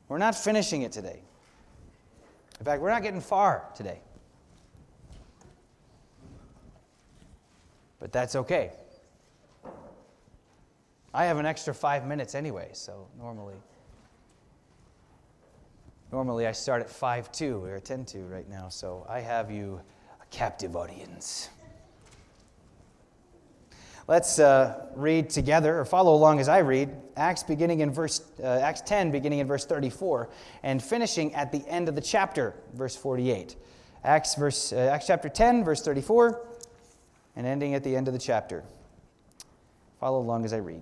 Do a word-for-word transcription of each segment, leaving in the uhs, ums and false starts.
We're not finishing it today. In fact, we're not getting far today. But that's okay. I have an extra five minutes anyway, so normally... Normally I start at five two or ten two right now, so I have you a captive audience. Let's uh, read together, or follow along as I read, Acts beginning in verse uh, Acts ten, beginning in verse thirty-four, and finishing at the end of the chapter, verse forty-eight. Acts verse uh, Acts chapter ten, verse thirty-four, and ending at the end of the chapter. Follow along as I read.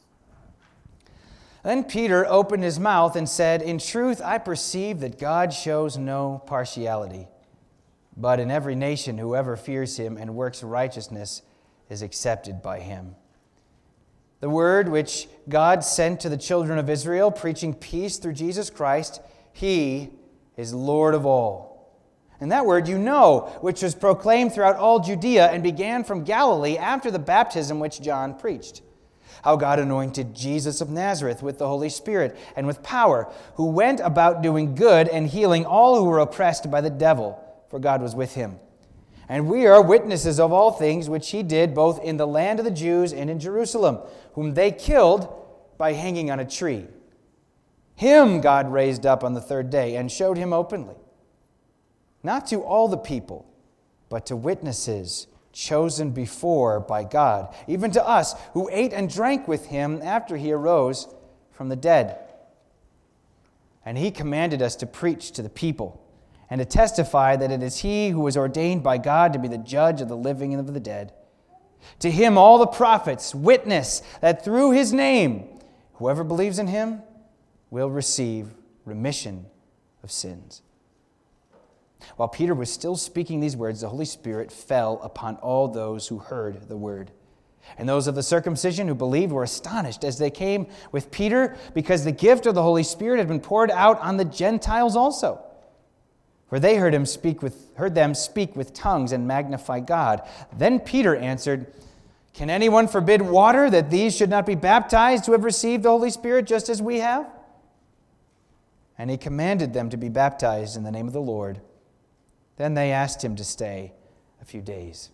Then Peter opened his mouth and said, "In truth, I perceive that God shows no partiality, but in every nation whoever fears him and works righteousness is accepted by him. The word which God sent to the children of Israel, preaching peace through Jesus Christ, he is Lord of all. And that word you know, which was proclaimed throughout all Judea and began from Galilee after the baptism which John preached. How God anointed Jesus of Nazareth with the Holy Spirit and with power, who went about doing good and healing all who were oppressed by the devil, for God was with him. And we are witnesses of all things which he did both in the land of the Jews and in Jerusalem, whom they killed by hanging on a tree. Him God raised up on the third day and showed him openly, not to all the people, but to witnesses chosen before by God, even to us who ate and drank with him after he arose from the dead. And he commanded us to preach to the people and to testify that it is he who was ordained by God to be the judge of the living and of the dead. To him all the prophets witness that through his name, whoever believes in him will receive remission of sins." While Peter was still speaking these words, the Holy Spirit fell upon all those who heard the word. And those of the circumcision who believed were astonished as they came with Peter, because the gift of the Holy Spirit had been poured out on the Gentiles also. For they heard him speak with heard them speak with tongues and magnify God. Then Peter answered, "Can anyone forbid water that these should not be baptized who have received the Holy Spirit just as we have?" And he commanded them to be baptized in the name of the Lord. Then they asked him to stay a few days.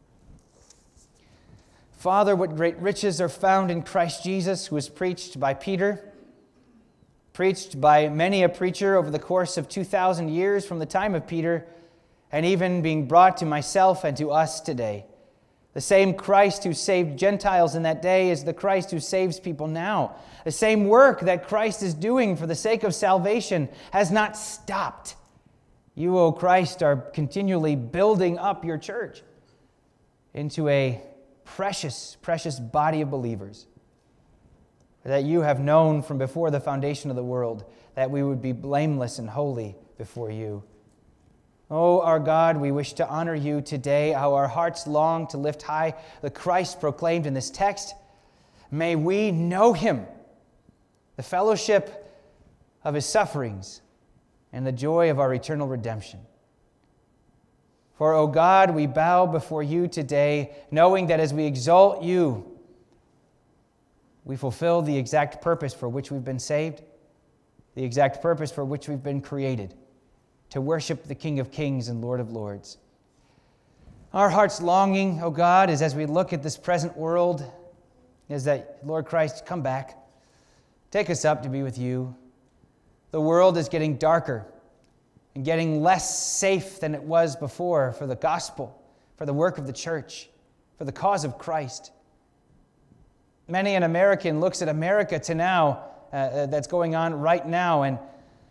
Father, what great riches are found in Christ Jesus, who was preached by Peter, preached by many a preacher over the course of two thousand years from the time of Peter, and even being brought to myself and to us today. The same Christ who saved Gentiles in that day is the Christ who saves people now. The same work that Christ is doing for the sake of salvation has not stopped. You, O Christ, are continually building up your church into a precious, precious body of believers that you have known from before the foundation of the world, that we would be blameless and holy before you. Oh, our God, we wish to honor you today, how our hearts long to lift high the Christ proclaimed in this text. May we know him, the fellowship of his sufferings, and the joy of our eternal redemption. For, O God, we bow before you today, knowing that as we exalt you, we fulfill the exact purpose for which we've been saved, the exact purpose for which we've been created, to worship the King of Kings and Lord of Lords. Our heart's longing, O God, is as we look at this present world, is that, Lord Christ, come back. Take us up to be with you. The world is getting darker and getting less safe than it was before for the gospel, for the work of the church, for the cause of Christ. Many an American looks at America to now, uh, that's going on right now, and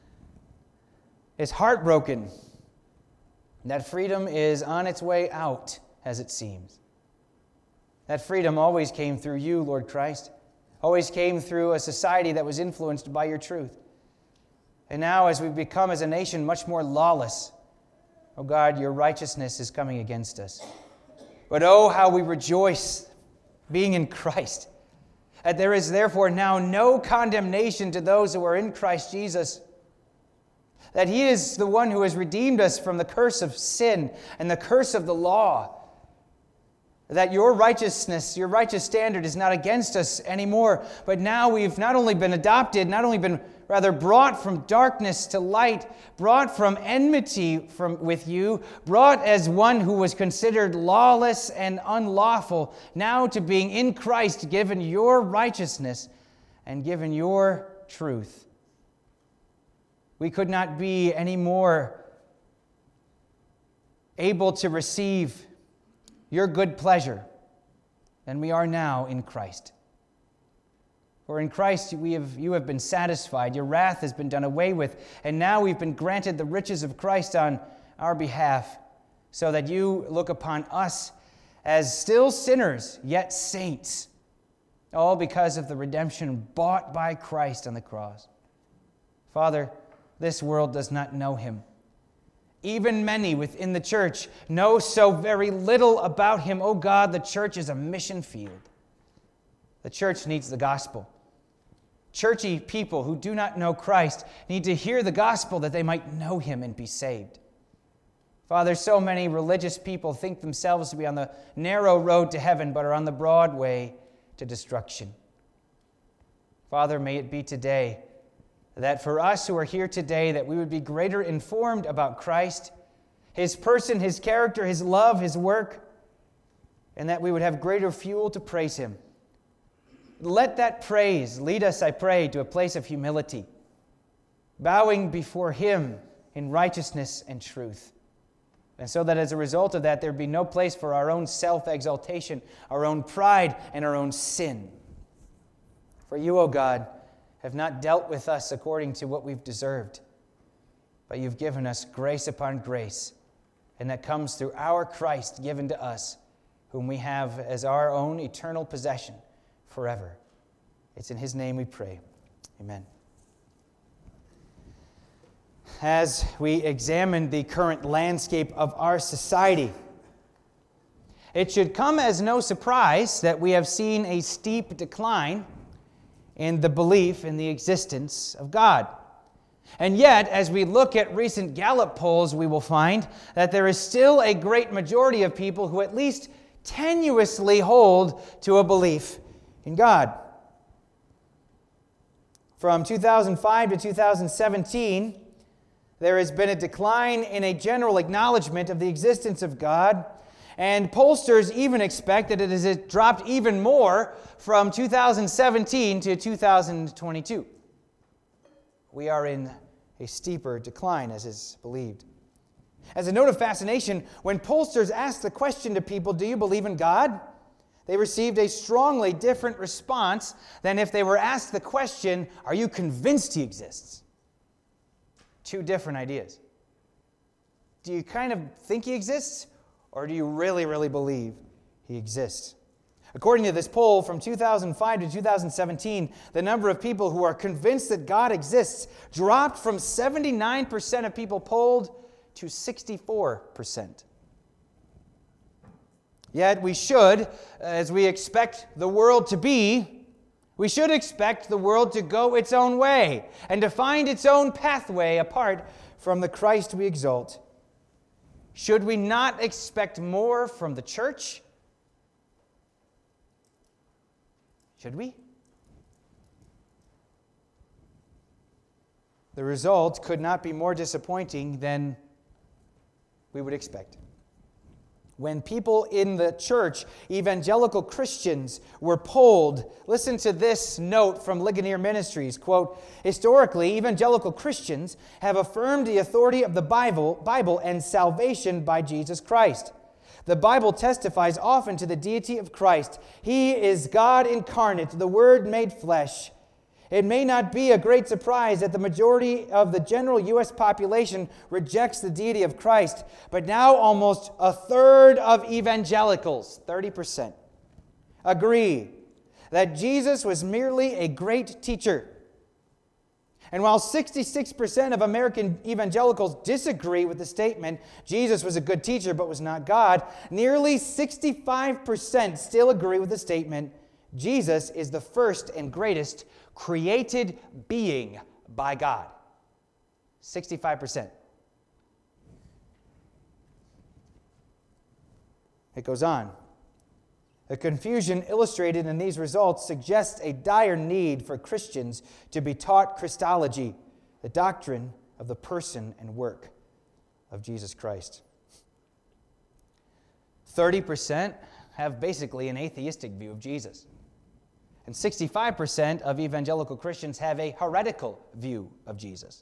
is heartbroken that freedom is on its way out, as it seems. That freedom always came through you, Lord Christ, always came through a society that was influenced by your truth. And now, as we've become as a nation much more lawless, oh God, your righteousness is coming against us. But oh, how we rejoice being in Christ. That there is therefore now no condemnation to those who are in Christ Jesus. That he is the one who has redeemed us from the curse of sin and the curse of the law. That your righteousness, your righteous standard is not against us anymore, but now we've not only been adopted, not only been rather brought from darkness to light, brought from enmity from, with you, brought as one who was considered lawless and unlawful, now to being in Christ, given your righteousness and given your truth. We could not be any more able to receive your good pleasure than we are now in Christ. For in Christ we have, you have been satisfied, your wrath has been done away with, and now we've been granted the riches of Christ on our behalf, so that you look upon us as still sinners, yet saints, all because of the redemption bought by Christ on the cross. Father, this world does not know him. Even many within the church know so very little about him. Oh God, the church is a mission field. The church needs the gospel. Churchy people who do not know Christ need to hear the gospel that they might know him and be saved. Father, so many religious people think themselves to be on the narrow road to heaven, but are on the broad way to destruction. Father, may it be today that for us who are here today, that we would be greater informed about Christ, his person, his character, his love, his work, and that we would have greater fuel to praise him. Let that praise lead us, I pray, to a place of humility, bowing before him in righteousness and truth. And so that as a result of that, there be no place for our own self-exaltation, our own pride, and our own sin. For you, O God, have not dealt with us according to what we've deserved, but you've given us grace upon grace, and that comes through our Christ given to us, whom we have as our own eternal possession forever. It's in his name we pray. Amen. As we examine the current landscape of our society, it should come as no surprise that we have seen a steep decline in the belief in the existence of God. And yet, as we look at recent Gallup polls, we will find that there is still a great majority of people who at least tenuously hold to a belief in God. From two thousand five to two thousand seventeen, there has been a decline in a general acknowledgement of the existence of God, and pollsters even expect that it has dropped even more from two thousand seventeen to two thousand twenty-two. We are in a steeper decline, as is believed. As a note of fascination, when pollsters asked the question to people, do you believe in God? They received a strongly different response than if they were asked the question, are you convinced he exists? Two different ideas. Do you kind of think he exists, or do you really, really believe he exists? According to this poll from two thousand five to two thousand seventeen, the number of people who are convinced that God exists dropped from seventy-nine percent of people polled to sixty-four percent. Yet we should, as we expect the world to be, we should expect the world to go its own way and to find its own pathway apart from the Christ we exalt. Should we not expect more from the church? Should we? The result could not be more disappointing than we would expect. When people in the church, evangelical Christians, were polled, listen to this note from Ligonier Ministries, quote, historically, evangelical Christians have affirmed the authority of the Bible, Bible and salvation by Jesus Christ. The Bible testifies often to the deity of Christ. He is God incarnate, the Word made flesh. It may not be a great surprise that the majority of the general U S population rejects the deity of Christ, but now almost a third of evangelicals, thirty percent, agree that Jesus was merely a great teacher. And while sixty-six percent of American evangelicals disagree with the statement, Jesus was a good teacher but was not God, nearly sixty-five percent still agree with the statement, Jesus is the first and greatest created being by God. sixty-five percent. It goes on. The confusion illustrated in these results suggests a dire need for Christians to be taught Christology, the doctrine of the person and work of Jesus Christ. thirty percent have basically an atheistic view of Jesus. And sixty-five percent of evangelical Christians have a heretical view of Jesus.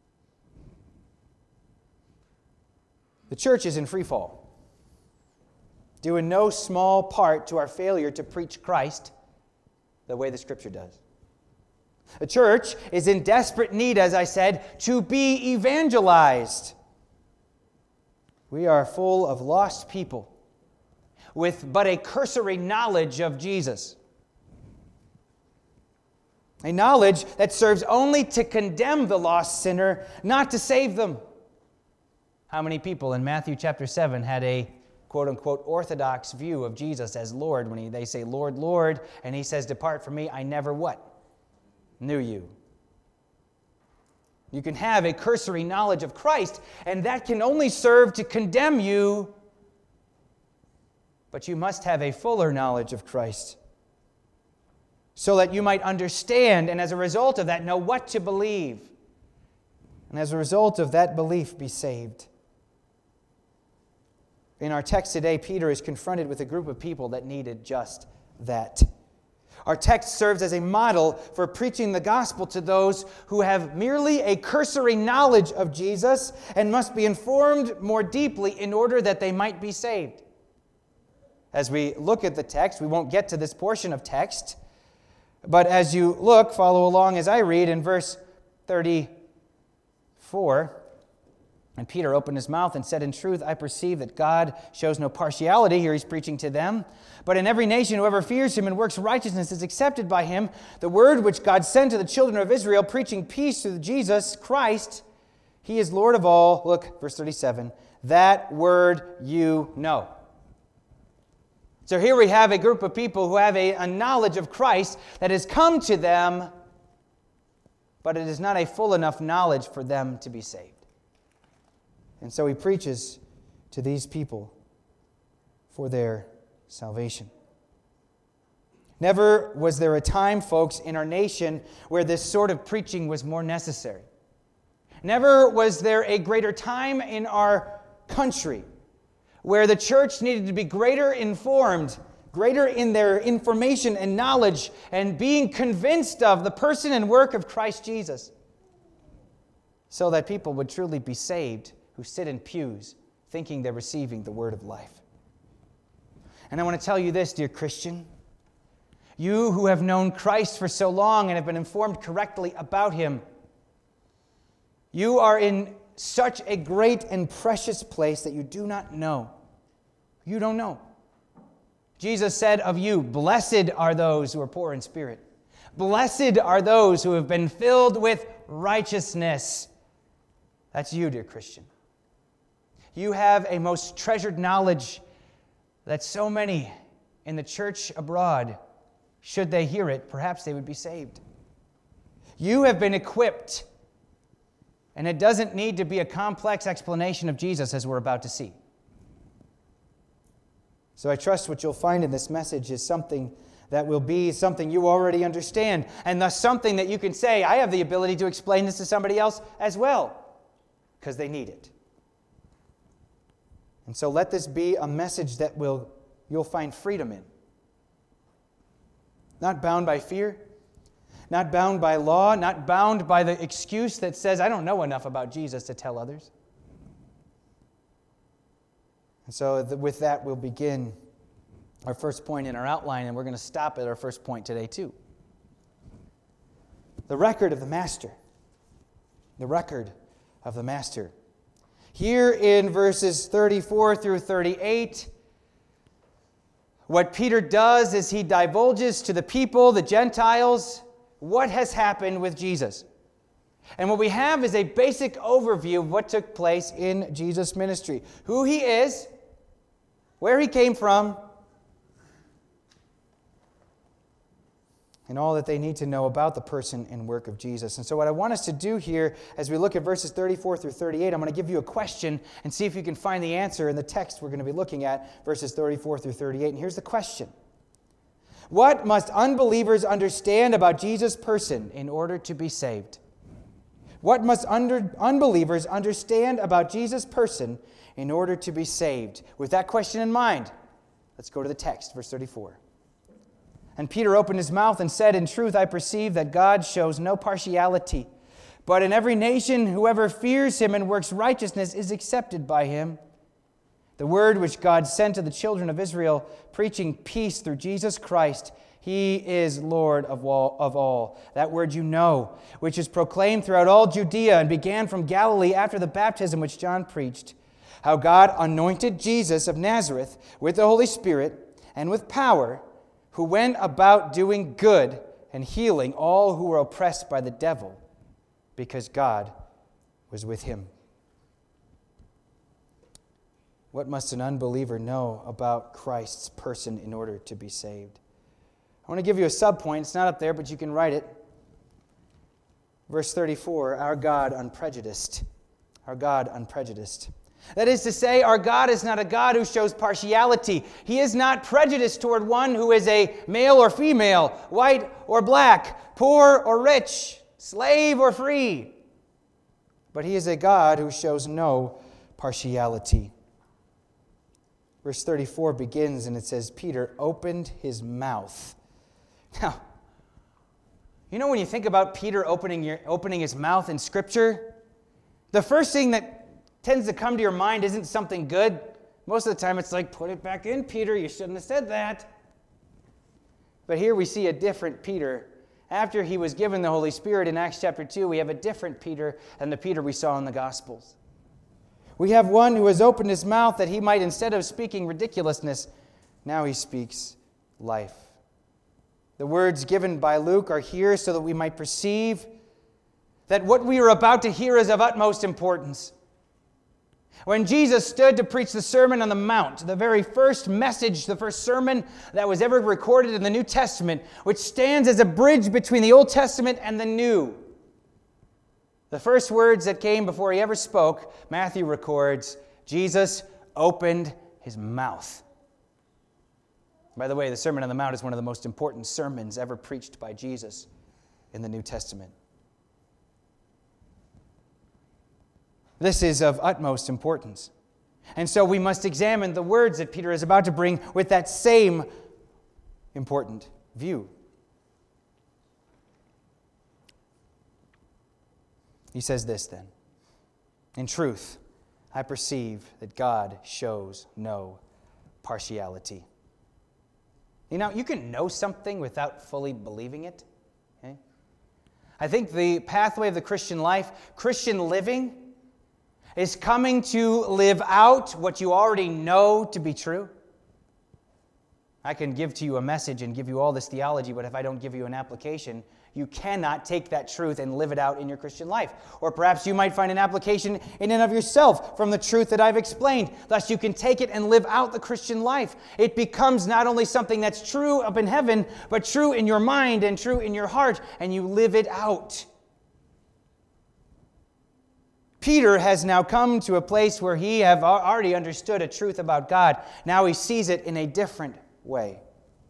The church is in free fall, due in no small part to our failure to preach Christ the way the Scripture does. The church is in desperate need, as I said, to be evangelized. We are full of lost people with but a cursory knowledge of Jesus. A knowledge that serves only to condemn the lost sinner, not to save them. How many people in Matthew chapter seven had a quote-unquote orthodox view of Jesus as Lord when he, they say, Lord, Lord, and he says, depart from me, I never what? Knew you. You can have a cursory knowledge of Christ, and that can only serve to condemn you, but you must have a fuller knowledge of Christ so that you might understand, and as a result of that, know what to believe, and as a result of that belief, be saved. In our text today, Peter is confronted with a group of people that needed just that. Our text serves as a model for preaching the gospel to those who have merely a cursory knowledge of Jesus and must be informed more deeply in order that they might be saved. As we look at the text, we won't get to this portion of text, but as you look, follow along as I read in verse thirty-four. And Peter opened his mouth and said, in truth, I perceive that God shows no partiality. Here he's preaching to them. But in every nation, whoever fears him and works righteousness is accepted by him. The word which God sent to the children of Israel, preaching peace through Jesus Christ, he is Lord of all. Look, verse thirty-seven. That word you know. So here we have a group of people who have a, a knowledge of Christ that has come to them, but it is not a full enough knowledge for them to be saved. And so he preaches to these people for their salvation. Never was there a time, folks, in our nation where this sort of preaching was more necessary. Never was there a greater time in our country where the church needed to be greater informed, greater in their information and knowledge, and being convinced of the person and work of Christ Jesus, so that people would truly be saved who sit in pews thinking they're receiving the word of life. And I want to tell you this, dear Christian. You who have known Christ for so long and have been informed correctly about him, you are in such a great and precious place that you do not know. You don't know. Jesus said of you, blessed are those who are poor in spirit. Blessed are those who have been filled with righteousness. That's you, dear Christian. You have a most treasured knowledge that so many in the church abroad, should they hear it, perhaps they would be saved. You have been equipped, and it doesn't need to be a complex explanation of Jesus, as we're about to see. So I trust what you'll find in this message is something that will be something you already understand, and thus something that you can say, I have the ability to explain this to somebody else as well, because they need it. And so let this be a message that will you'll find freedom in. Not bound by fear, not bound by law, not bound by the excuse that says, I don't know enough about Jesus to tell others. And so with that, we'll begin our first point in our outline, and we're going to stop at our first point today too. The record of the Master. The record of the Master. Here in verses thirty-four through thirty-eight, what Peter does is he divulges to the people, the Gentiles, what has happened with Jesus. And what we have is a basic overview of what took place in Jesus' ministry. Who he is, where he came from, and all that they need to know about the person and work of Jesus. And so what I want us to do here, as we look at verses thirty-four through thirty-eight, I'm going to give you a question and see if you can find the answer in the text we're going to be looking at, verses thirty-four through thirty-eight. And here's the question. What must unbelievers understand about Jesus' person in order to be saved? What must under, unbelievers understand about Jesus' person in order to be saved? With that question in mind, let's go to the text, verse thirty-four. And Peter opened his mouth and said, "In truth, I perceive that God shows no partiality, but in every nation whoever fears him and works righteousness is accepted by him. The word which God sent to the children of Israel, preaching peace through Jesus Christ, he is Lord of all, of all. That word you know, which is proclaimed throughout all Judea and began from Galilee after the baptism which John preached, how God anointed Jesus of Nazareth with the Holy Spirit and with power, who went about doing good and healing all who were oppressed by the devil, because God was with him." What must an unbeliever know about Christ's person in order to be saved? I want to give you a subpoint. It's not up there, but you can write it. Verse thirty-four, our God unprejudiced. Our God unprejudiced. That is to say, our God is not a God who shows partiality. He is not prejudiced toward one who is a male or female, white or black, poor or rich, slave or free. But he is a God who shows no partiality. Verse thirty-four begins and it says, Peter opened his mouth. Now, you know when you think about Peter opening, your, opening his mouth in Scripture, the first thing that tends to come to your mind isn't something good. Most of the time it's like, put it back in, Peter, you shouldn't have said that. But here we see a different Peter. After he was given the Holy Spirit in Acts chapter two, we have a different Peter than the Peter we saw in the Gospels. We have one who has opened his mouth that he might, instead of speaking ridiculousness, now he speaks life. The words given by Luke are here so that we might perceive that what we are about to hear is of utmost importance. When Jesus stood to preach the Sermon on the Mount, the very first message, the first sermon that was ever recorded in the New Testament, which stands as a bridge between the Old Testament and the New, the first words that came before he ever spoke, Matthew records, Jesus opened his mouth. By the way, the Sermon on the Mount is one of the most important sermons ever preached by Jesus in the New Testament. This is of utmost importance. And so we must examine the words that Peter is about to bring with that same important view. He says this then, "In truth, I perceive that God shows no partiality." You know, you can know something without fully believing it. Okay? I think the pathway of the Christian life, Christian living, is coming to live out what you already know to be true. I can give to you a message and give you all this theology, but if I don't give you an application, you cannot take that truth and live it out in your Christian life. Or perhaps you might find an application in and of yourself from the truth that I've explained. Thus, you can take it and live out the Christian life. It becomes not only something that's true up in heaven, but true in your mind and true in your heart, and you live it out. Peter has now come to a place where he have already understood a truth about God. Now he sees it in a different way.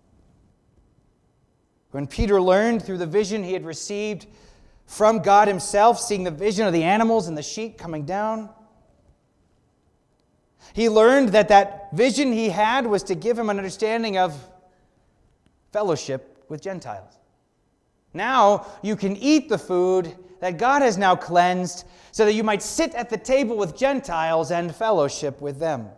When Peter learned through the vision he had received from God himself, seeing the vision of the animals and the sheep coming down, he learned that that vision he had was to give him an understanding of fellowship with Gentiles. Now you can eat the food that God has now cleansed so that you might sit at the table with Gentiles and fellowship with them.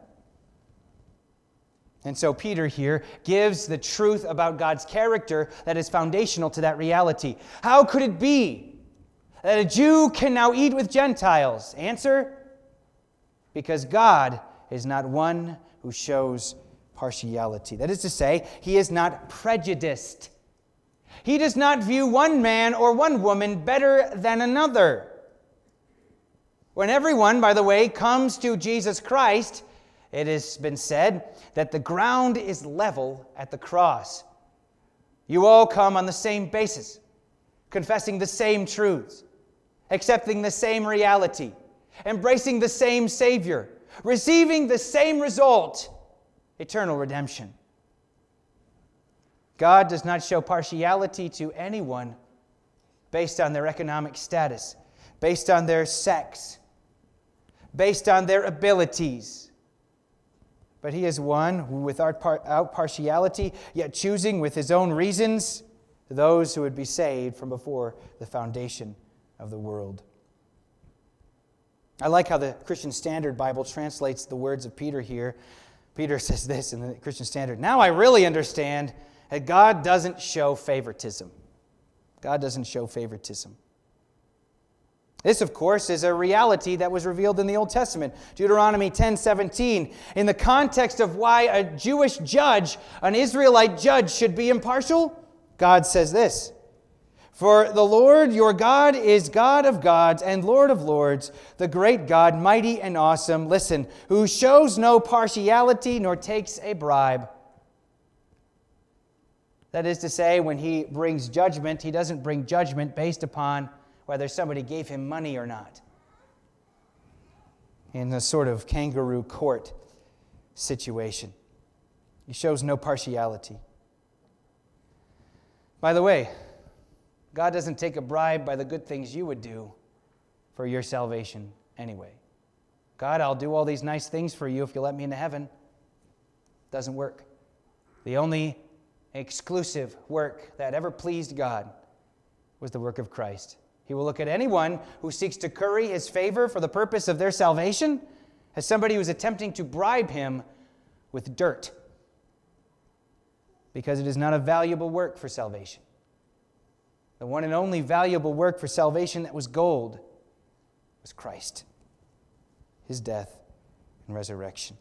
And so Peter here gives the truth about God's character that is foundational to that reality. How could it be that a Jew can now eat with Gentiles? Answer, because God is not one who shows partiality. That is to say, he is not prejudiced. He does not view one man or one woman better than another. When everyone, by the way, comes to Jesus Christ, it has been said that the ground is level at the cross. You all come on the same basis, confessing the same truths, accepting the same reality, embracing the same Savior, receiving the same result, eternal redemption. God does not show partiality to anyone based on their economic status, based on their sex, based on their abilities. But he is one who, without partiality, yet choosing with his own reasons, those who would be saved from before the foundation of the world. I like how the Christian Standard Bible translates the words of Peter here. Peter says this in the Christian Standard: "Now I really understand that God doesn't show favoritism." God doesn't show favoritism. This, of course, is a reality that was revealed in the Old Testament. Deuteronomy ten seventeen, in the context of why a Jewish judge, an Israelite judge, should be impartial, God says this: "For the Lord your God is God of gods and Lord of lords, the great God, mighty and awesome," listen, "who shows no partiality nor takes a bribe." That is to say, when he brings judgment, he doesn't bring judgment based upon whether somebody gave him money or not, in a sort of kangaroo court situation. He shows no partiality. By the way, God doesn't take a bribe by the good things you would do for your salvation anyway. God, I'll do all these nice things for you if you let me into heaven. Doesn't work. The only exclusive work that ever pleased God was the work of Christ. He will look at anyone who seeks to curry his favor for the purpose of their salvation as somebody who is attempting to bribe him with dirt, because it is not a valuable work for salvation. The one and only valuable work for salvation that was gold was Christ, his death and resurrection.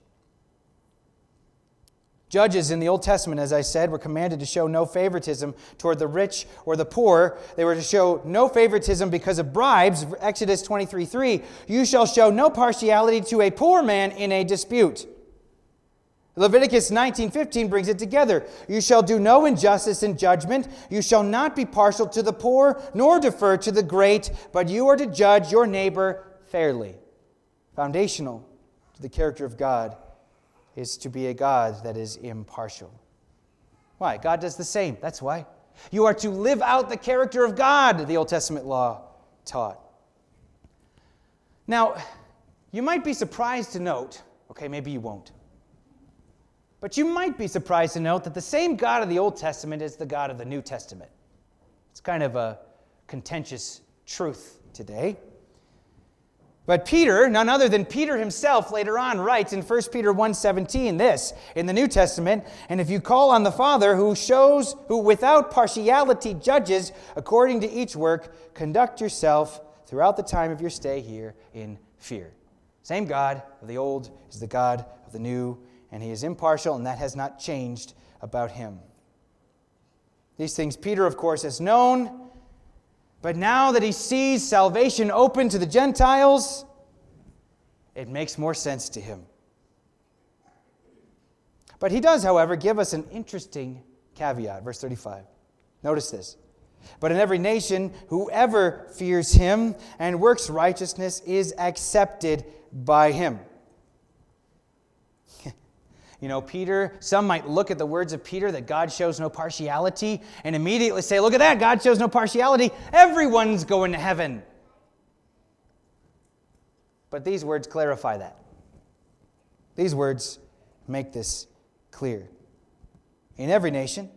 Judges in the Old Testament, as I said, were commanded to show no favoritism toward the rich or the poor. They were to show no favoritism because of bribes. Exodus twenty-three three, "You shall show no partiality to a poor man in a dispute." Leviticus nineteen fifteen brings it together. "You shall do no injustice in judgment. You shall not be partial to the poor, nor defer to the great, but you are to judge your neighbor fairly." Foundational to the character of God is to be a God that is impartial. Why? God does the same. That's why. You are to live out the character of God, the Old Testament law taught. Now, you might be surprised to note, okay, maybe you won't, but you might be surprised to note that the same God of the Old Testament is the God of the New Testament. It's kind of a contentious truth today. But Peter, none other than Peter himself, later on writes in First Peter one seventeen this in the New Testament, "And if you call on the Father who shows, who without partiality judges according to each work, conduct yourself throughout the time of your stay here in fear." Same God of the old is the God of the new, and he is impartial, and that has not changed about him. These things Peter, of course, has known. But now that he sees salvation open to the Gentiles, it makes more sense to him. But he does, however, give us an interesting caveat. Verse thirty-five. Notice this. "But in every nation, whoever fears him and works righteousness is accepted by him." You know, Peter, some might look at the words of Peter that God shows no partiality and immediately say, look at that, God shows no partiality. Everyone's going to heaven. But these words clarify that. These words make this clear. In every nation,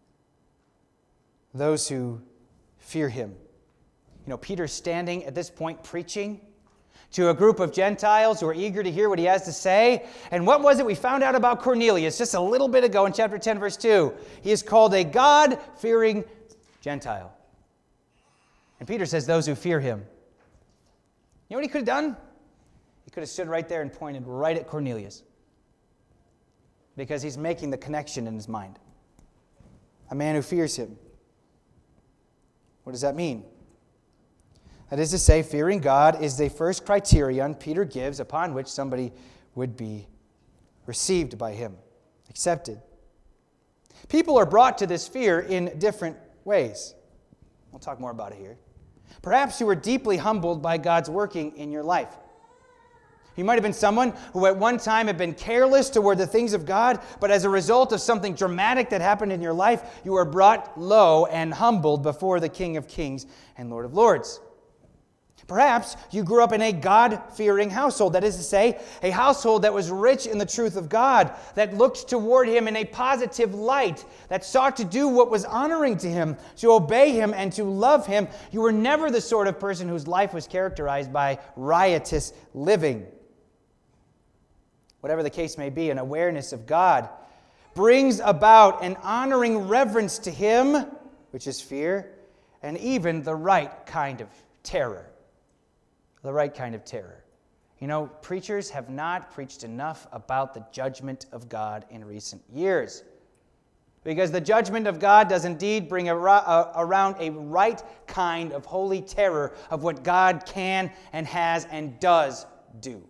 those who fear him. You know, Peter's standing at this point preaching to a group of Gentiles who are eager to hear what he has to say. And what was it we found out about Cornelius just a little bit ago in chapter ten, verse two? He is called a God-fearing Gentile. And Peter says those who fear him. You know what he could have done? He could have stood right there and pointed right at Cornelius, because he's making the connection in his mind. A man who fears him. What does that mean? That is to say, fearing God is the first criterion Peter gives upon which somebody would be received by him, accepted. People are brought to this fear in different ways. We'll talk more about it here. Perhaps you were deeply humbled by God's working in your life. You might have been someone who at one time had been careless toward the things of God, but as a result of something dramatic that happened in your life, you were brought low and humbled before the King of Kings and Lord of Lords. Perhaps you grew up in a God-fearing household, that is to say, a household that was rich in the truth of God, that looked toward Him in a positive light, that sought to do what was honoring to Him, to obey Him, and to love Him. You were never the sort of person whose life was characterized by riotous living. Whatever the case may be, an awareness of God brings about an honoring reverence to Him, which is fear, and even the right kind of terror. The right kind of terror. You know, preachers have not preached enough about the judgment of God in recent years. Because the judgment of God does indeed bring around a right kind of holy terror of what God can and has and does do.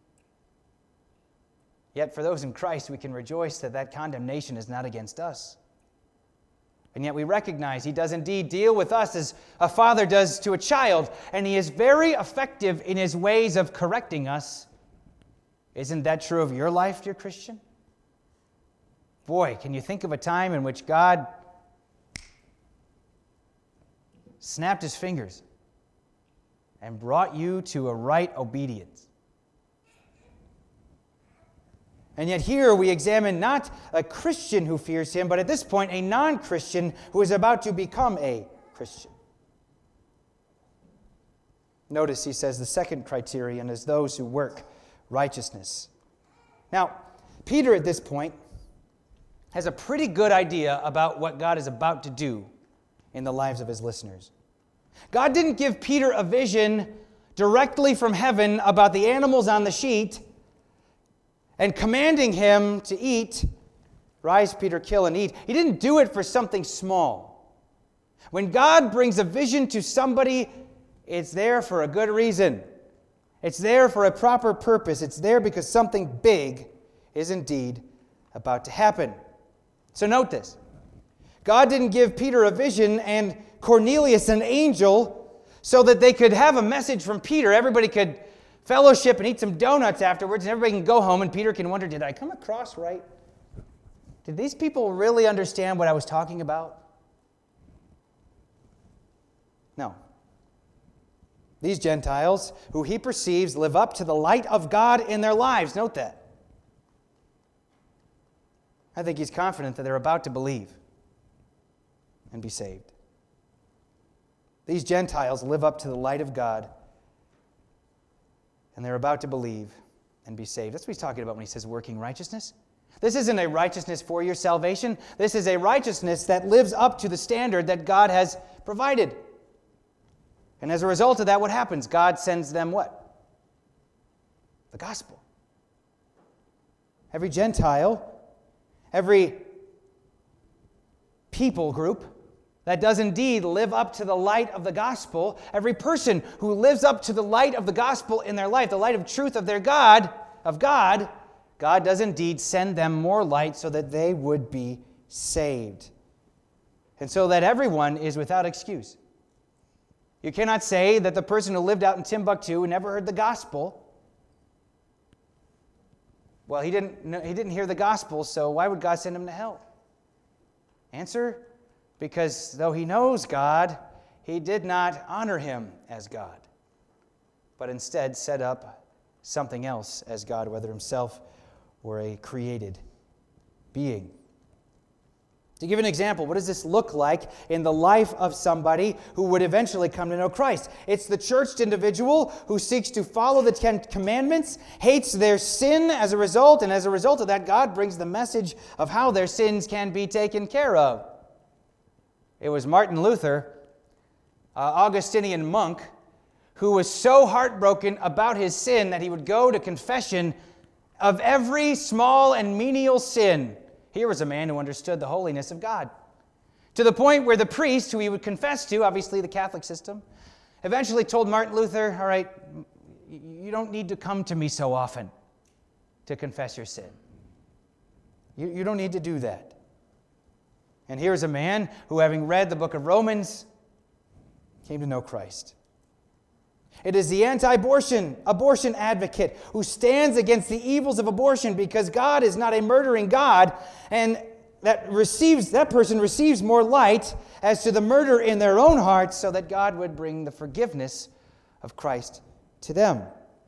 Yet for those in Christ, we can rejoice that that condemnation is not against us. And yet we recognize He does indeed deal with us as a father does to a child, and He is very effective in His ways of correcting us. Isn't that true of your life, dear Christian? Boy, can you think of a time in which God snapped His fingers and brought you to a right obedience? And yet here we examine not a Christian who fears Him, but at this point a non-Christian who is about to become a Christian. Notice he says the second criterion is those who work righteousness. Now, Peter at this point has a pretty good idea about what God is about to do in the lives of his listeners. God didn't give Peter a vision directly from heaven about the animals on the sheet and commanding him to eat, rise, Peter, kill, and eat. He didn't do it for something small. When God brings a vision to somebody, it's there for a good reason. It's there for a proper purpose. It's there because something big is indeed about to happen. So note this. God didn't give Peter a vision and Cornelius an angel so that they could have a message from Peter. Everybody could fellowship and eat some donuts afterwards, and everybody can go home, and Peter can wonder, did I come across right? Did these people really understand what I was talking about? No. These Gentiles, who he perceives, live up to the light of God in their lives. Note that. I think he's confident that they're about to believe and be saved. These Gentiles live up to the light of God, and they're about to believe and be saved. That's what he's talking about when he says working righteousness. This isn't a righteousness for your salvation. This is a righteousness that lives up to the standard that God has provided. And as a result of that, what happens? God sends them what? The gospel. Every Gentile, every people group that does indeed live up to the light of the gospel, every person who lives up to the light of the gospel in their life, the light of truth of their God, of God, God does indeed send them more light so that they would be saved. And so that everyone is without excuse. You cannot say that the person who lived out in Timbuktu and never heard the gospel, well, he didn't, he didn't hear the gospel, so why would God send him to hell? Answer, because though he knows God, he did not honor him as God, but instead set up something else as God, whether himself or a created being. To give an example, what does this look like in the life of somebody who would eventually come to know Christ? It's the churched individual who seeks to follow the Ten Commandments, hates their sin as a result, and as a result of that, God brings the message of how their sins can be taken care of. It was Martin Luther, uh, Augustinian monk, who was so heartbroken about his sin that he would go to confession of every small and menial sin. Here was a man who understood the holiness of God, to the point where the priest who he would confess to, obviously the Catholic system, eventually told Martin Luther, all right, you don't need to come to me so often to confess your sin. You, you don't need to do that. And here's a man who, having read the book of Romans, came to know Christ. It is the anti-abortion, abortion advocate who stands against the evils of abortion because God is not a murdering God, and that receives that person receives more light as to the murder in their own hearts so that God would bring the forgiveness of Christ to them.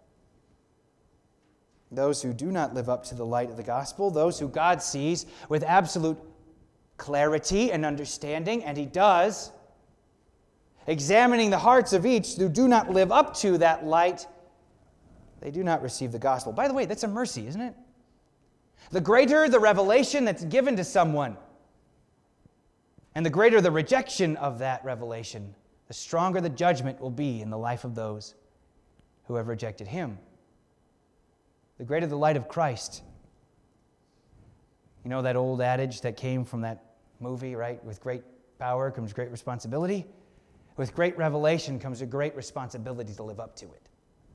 Those who do not live up to the light of the gospel, those who God sees with absolute clarity and understanding, and He does, examining the hearts of each who do not live up to that light, they do not receive the gospel. By the way, that's a mercy, isn't it? The greater the revelation that's given to someone, and the greater the rejection of that revelation, the stronger the judgment will be in the life of those who have rejected Him. The greater the light of Christ. You know that old adage that came from that movie, right? With great power comes great responsibility. With great revelation comes a great responsibility to live up to it.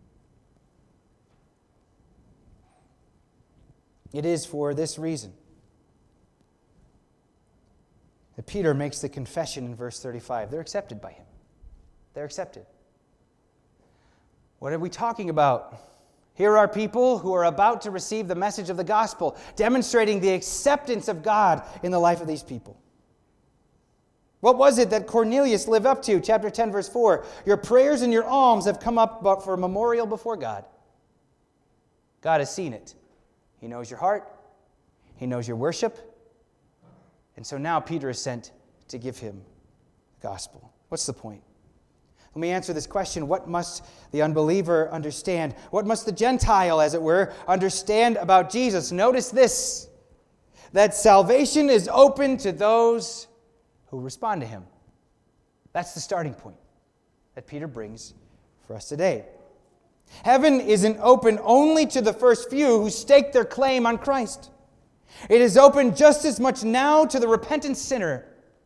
It is for this reason that Peter makes the confession in verse thirty-five. They're accepted by him. They're accepted. What are we talking about? Here are people who are about to receive the message of the gospel, demonstrating the acceptance of God in the life of these people. What was it that Cornelius lived up to? Chapter ten, verse four. Your prayers and your alms have come up for a memorial before God. God has seen it. He knows your heart. He knows your worship. And so now Peter is sent to give him the gospel. What's the point? Let me answer this question. What must the unbeliever understand? What must the Gentile, as it were, understand about Jesus? Notice this, that salvation is open to those who respond to Him. That's the starting point that Peter brings for us today. Heaven isn't open only to the first few who stake their claim on Christ. It is open just as much now to the repentant sinner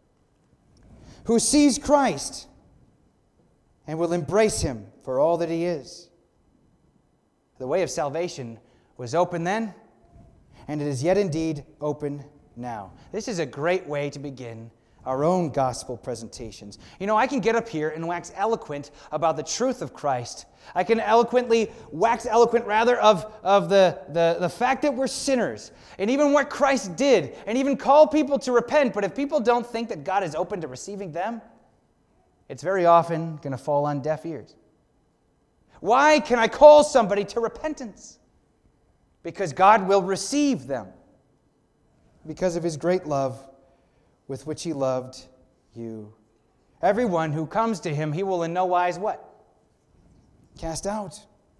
who sees Christ and will embrace Him for all that He is. The way of salvation was open then, and it is yet indeed open now. This is a great way to begin our own gospel presentations. You know, I can get up here and wax eloquent about the truth of Christ. I can eloquently, wax eloquent rather, of, of the, the, the fact that we're sinners, and even what Christ did, and even call people to repent. But if people don't think that God is open to receiving them, it's very often going to fall on deaf ears. Why can I call somebody to repentance? Because God will receive them. Because of His great love with which He loved you. Everyone who comes to Him, He will in no wise what? Cast out.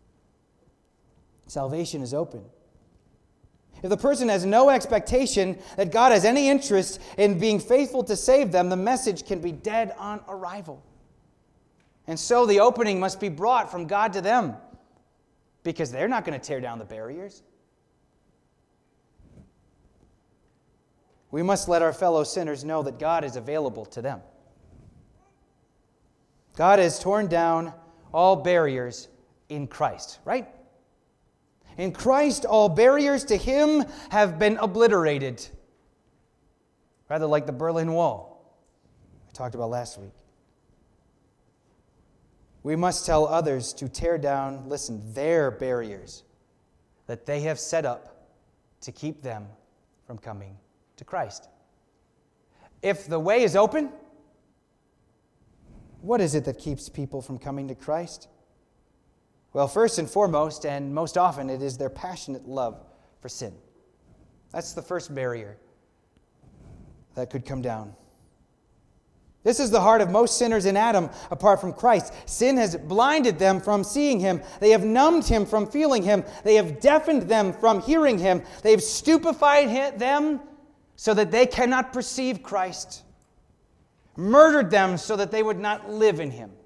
Salvation is open. If the person has no expectation that God has any interest in being faithful to save them, the message can be dead on arrival. And so the opening must be brought from God to them, because they're not going to tear down the barriers. We must let our fellow sinners know that God is available to them. God has torn down all barriers in Christ, right? In Christ, all barriers to Him have been obliterated. Rather like the Berlin Wall I talked about last week. We must tell others to tear down, listen, their barriers that they have set up to keep them from coming to Christ. If the way is open, what is it that keeps people from coming to Christ? Well, first and foremost, and most often, it is their passionate love for sin. That's the first barrier that could come down. This is the heart of most sinners in Adam apart from Christ. Sin has blinded them from seeing Him. They have numbed Him from feeling Him. They have deafened them from hearing Him. They have stupefied them so that they cannot perceive Christ. Murdered them so that they would not live in Him.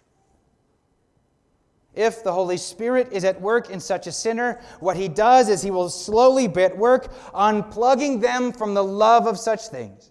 If the Holy Spirit is at work in such a sinner, what He does is He will slowly be at work unplugging them from the love of such things.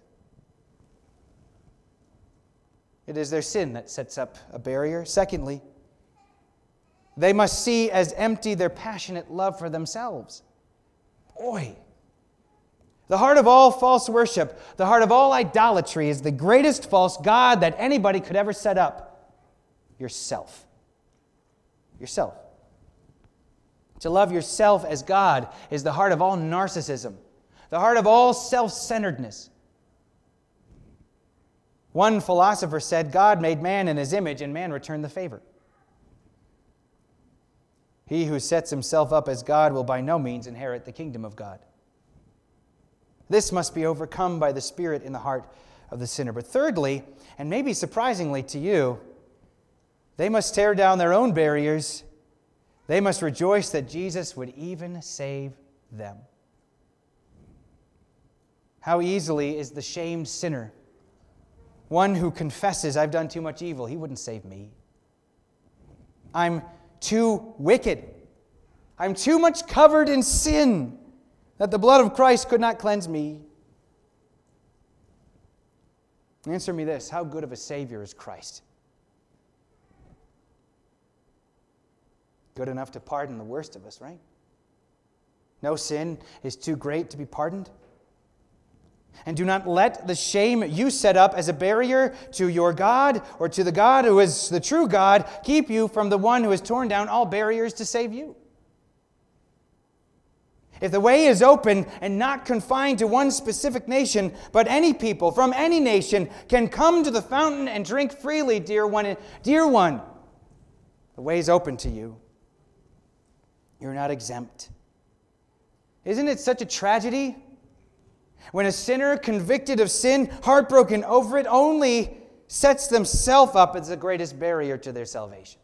It is their sin that sets up a barrier. Secondly, they must see as empty their passionate love for themselves. Boy, the heart of all false worship, the heart of all idolatry is the greatest false god that anybody could ever set up. Yourself. yourself. To love yourself as God is the heart of all narcissism, the heart of all self-centeredness. One philosopher said, God made man in his image, and man returned the favor. He who sets himself up as God will by no means inherit the kingdom of God. This must be overcome by the Spirit in the heart of the sinner. But thirdly, and maybe surprisingly to you, they must tear down their own barriers. They must rejoice that Jesus would even save them. How easily is the shamed sinner, one who confesses, I've done too much evil, he wouldn't save me. I'm too wicked. I'm too much covered in sin that the blood of Christ could not cleanse me. Answer me this, how good of a Savior is Christ? Good enough to pardon the worst of us, right? No sin is too great to be pardoned. And do not let the shame you set up as a barrier to your God or to the God who is the true God keep you from the one who has torn down all barriers to save you. If the way is open and not confined to one specific nation, but any people from any nation can come to the fountain and drink freely, dear one, dear one, the way is open to you. You're not exempt. Isn't it such a tragedy when a sinner convicted of sin, heartbroken over it, only sets themselves up as the greatest barrier to their salvation?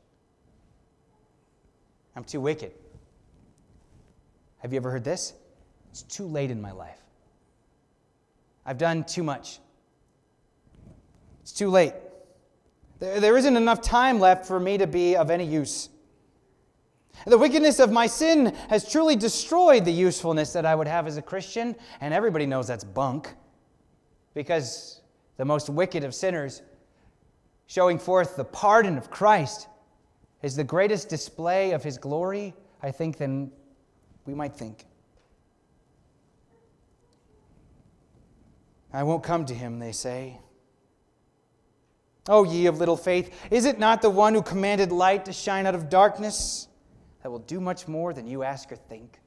I'm too wicked. Have you ever heard this? It's too late in my life. I've done too much. It's too late. There, there isn't enough time left for me to be of any use. The wickedness of my sin has truly destroyed the usefulness that I would have as a Christian, and everybody knows that's bunk, because the most wicked of sinners, showing forth the pardon of Christ, is the greatest display of His glory, I think, than we might think. I won't come to Him, they say. O ye of little faith, is it not the one who commanded light to shine out of darkness that will do much more than you ask or think?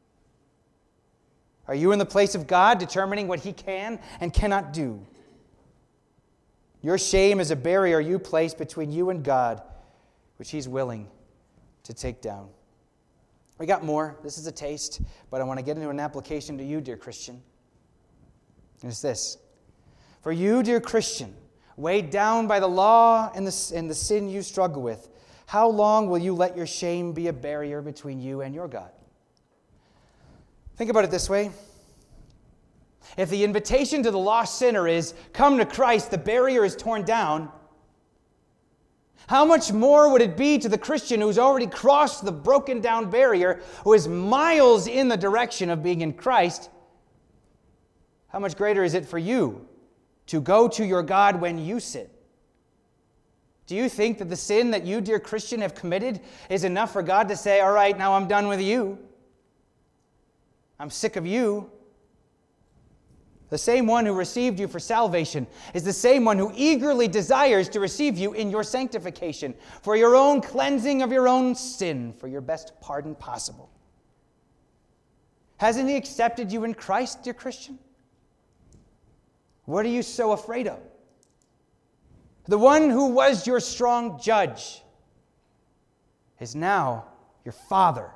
Are you in the place of God, determining what He can and cannot do? Your shame is a barrier you place between you and God, which He's willing to take down. We got more. This is a taste, but I want to get into an application to you, dear Christian. And it's this. For you, dear Christian, weighed down by the law and the, and the sin you struggle with, how long will you let your shame be a barrier between you and your God? Think about it this way. If the invitation to the lost sinner is, come to Christ, the barrier is torn down, how much more would it be to the Christian who's already crossed the broken down barrier, who is miles in the direction of being in Christ? How much greater is it for you to go to your God when you sin? Do you think that the sin that you, dear Christian, have committed is enough for God to say, all right, now I'm done with you. I'm sick of you. The same one who received you for salvation is the same one who eagerly desires to receive you in your sanctification, for your own cleansing of your own sin, for your best pardon possible. Hasn't He accepted you in Christ, dear Christian? What are you so afraid of? The one who was your strong judge is now your Father,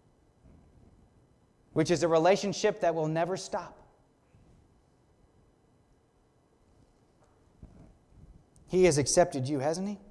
which is a relationship that will never stop. He has accepted you, hasn't He?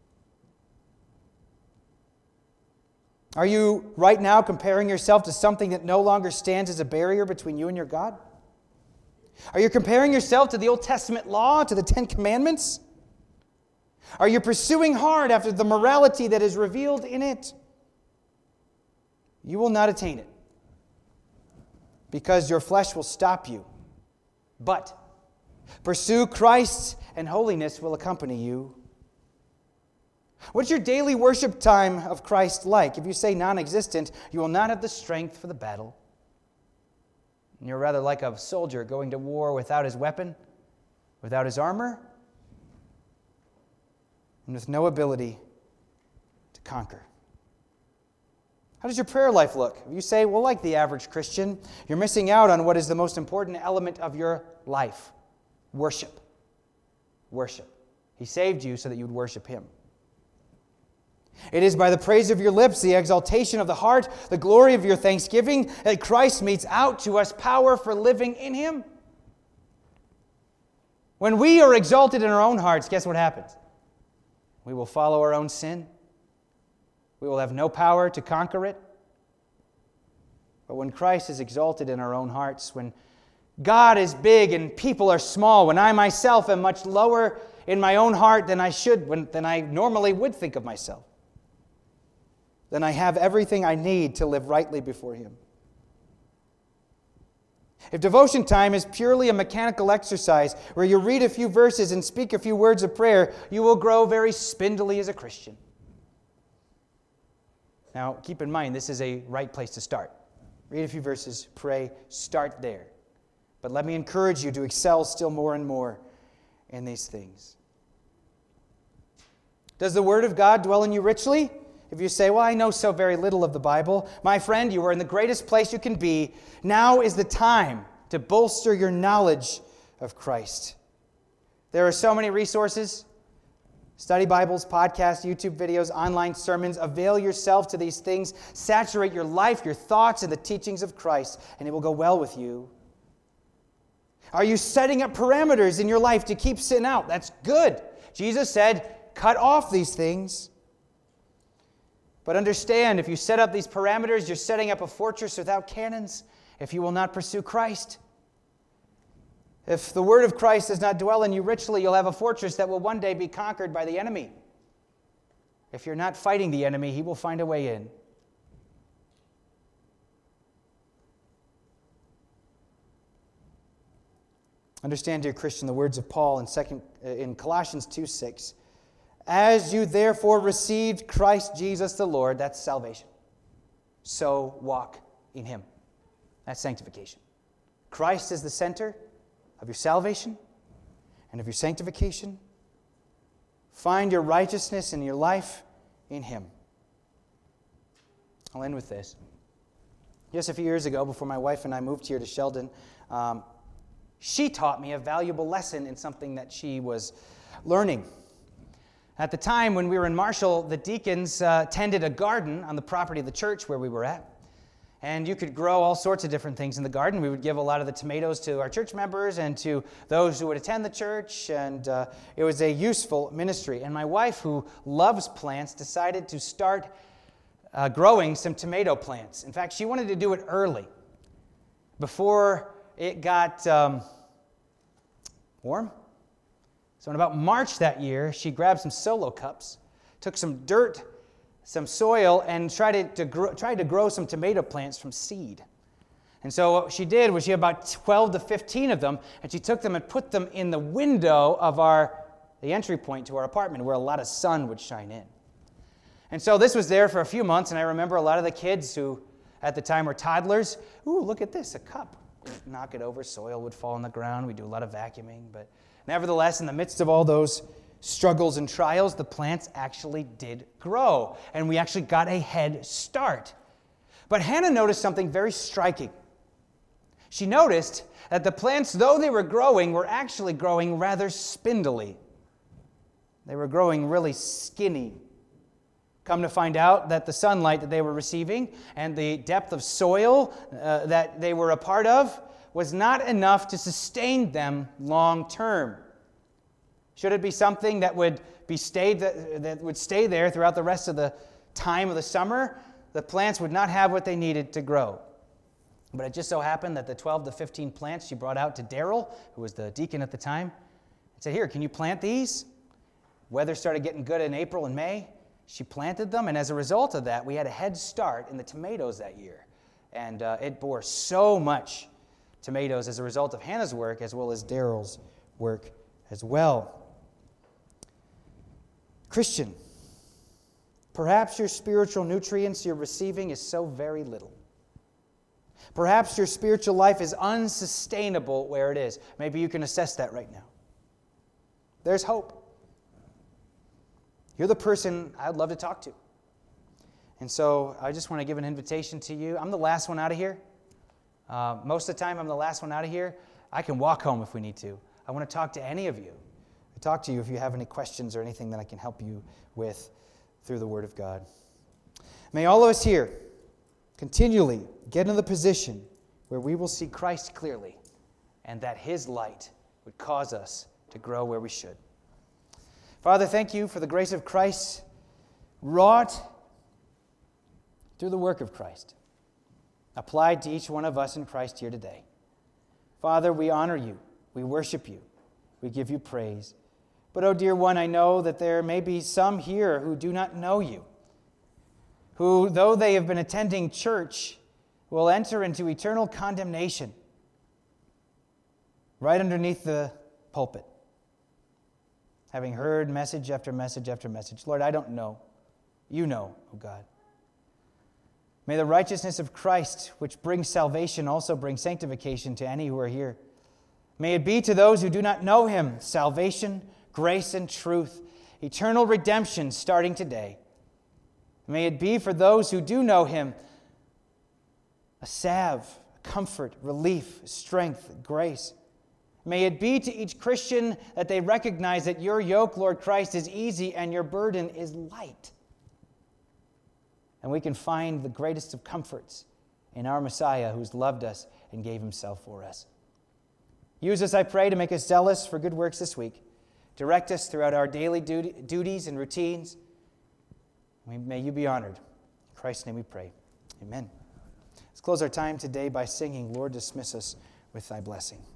Are you right now comparing yourself to something that no longer stands as a barrier between you and your God? Are you comparing yourself to the Old Testament law, to the Ten Commandments? Are you pursuing hard after the morality that is revealed in it? You will not attain it, because your flesh will stop you. But pursue Christ, and holiness will accompany you. What's your daily worship time of Christ like? If you say non-existent, you will not have the strength for the battle. And you're rather like a soldier going to war without his weapon, without his armor, and with no ability to conquer. How does your prayer life look? If you say, well, like the average Christian, you're missing out on what is the most important element of your life. Worship. Worship. He saved you so that you would worship Him. It is by the praise of your lips, the exaltation of the heart, the glory of your thanksgiving, that Christ metes out to us power for living in Him. When we are exalted in our own hearts, guess what happens? We will follow our own sin. We will have no power to conquer it. But when Christ is exalted in our own hearts, when God is big and people are small, when I myself am much lower in my own heart than I should, when, than I normally would think of myself, then I have everything I need to live rightly before Him. If devotion time is purely a mechanical exercise where you read a few verses and speak a few words of prayer, you will grow very spindly as a Christian. Now, keep in mind, this is a right place to start. Read a few verses, pray, start there. But let me encourage you to excel still more and more in these things. Does the Word of God dwell in you richly? If you say, well, I know so very little of the Bible, my friend, you are in the greatest place you can be. Now is the time to bolster your knowledge of Christ. There are so many resources, study Bibles, podcasts, YouTube videos, online sermons. Avail yourself to these things. Saturate your life, your thoughts in the teachings of Christ, and it will go well with you. Are you setting up parameters in your life to keep sin out? That's good. Jesus said, cut off these things. But understand, if you set up these parameters, you're setting up a fortress without cannons if you will not pursue Christ. If the word of Christ does not dwell in you richly, you'll have a fortress that will one day be conquered by the enemy. If you're not fighting the enemy, he will find a way in. Understand, dear Christian, the words of Paul in, second, in Colossians two six. As you therefore received Christ Jesus the Lord, that's salvation, so walk in Him. That's sanctification. Christ is the center of your salvation and of your sanctification. Find your righteousness in your life in Him. I'll end with this. Just a few years ago, before my wife and I moved here to Sheldon, um, she taught me a valuable lesson in something that she was learning. At the time when we were in Marshall, the deacons uh, tended a garden on the property of the church where we were at. And you could grow all sorts of different things in the garden. We would give a lot of the tomatoes to our church members and to those who would attend the church. And uh, it was a useful ministry. And my wife, who loves plants, decided to start uh, growing some tomato plants. In fact, she wanted to do it early, before it got um, warm. So in about March that year, she grabbed some Solo cups, took some dirt, some soil, and tried to, grow, tried to grow some tomato plants from seed. And so what she did was she had about twelve to fifteen of them, and she took them and put them in the window of our the entry point to our apartment where a lot of sun would shine in. And so this was there for a few months, and I remember a lot of the kids who at the time were toddlers, ooh, look at this, a cup. Knock it over, soil would fall on the ground. We do a lot of vacuuming, but nevertheless, in the midst of all those struggles and trials, the plants actually did grow, and we actually got a head start. But Hannah noticed something very striking. She noticed that the plants, though they were growing, were actually growing rather spindly. They were growing really skinny. Come to find out that the sunlight that they were receiving and the depth of soil uh, that they were a part of was not enough to sustain them long term. Should it be something that would be stayed that, that would stay there throughout the rest of the time of the summer, the plants would not have what they needed to grow. But it just so happened that the twelve to fifteen plants she brought out to Daryl, who was the deacon at the time, and said, "Here, can you plant these?" Weather started getting good in April and May. She planted them, and as a result of that, we had a head start in the tomatoes that year. And uh, it bore so much tomatoes as a result of Hannah's work as well as Daryl's work as well. Christian, perhaps your spiritual nutrients you're receiving is so very little. Perhaps your spiritual life is unsustainable where it is. Maybe you can assess that right now. There's hope. You're the person I'd love to talk to. And so I just want to give an invitation to you. I'm the last one out of here. Uh, most of the time, I'm the last one out of here. I can walk home if we need to. I want to talk to any of you. I talk to you if you have any questions or anything that I can help you with through the Word of God. May all of us here continually get in the position where we will see Christ clearly and that His light would cause us to grow where we should. Father, thank you for the grace of Christ wrought through the work of Christ, applied to each one of us in Christ here today. Father, we honor you. We worship you. We give you praise. But, oh dear one, I know that there may be some here who do not know you, who, though they have been attending church, will enter into eternal condemnation right underneath the pulpit, having heard message after message after message. Lord, I don't know. You know, oh God. May the righteousness of Christ, which brings salvation, also bring sanctification to any who are here. May it be to those who do not know Him, salvation, grace, and truth, eternal redemption starting today. May it be for those who do know Him, a salve, comfort, relief, strength, grace. May it be to each Christian that they recognize that your yoke, Lord Christ, is easy and your burden is light. And we can find the greatest of comforts in our Messiah who's loved us and gave Himself for us. Use us, I pray, to make us zealous for good works this week. Direct us throughout our daily duty, duties and routines. May you be honored. In Christ's name we pray. Amen. Let's close our time today by singing, Lord, dismiss us with thy blessing.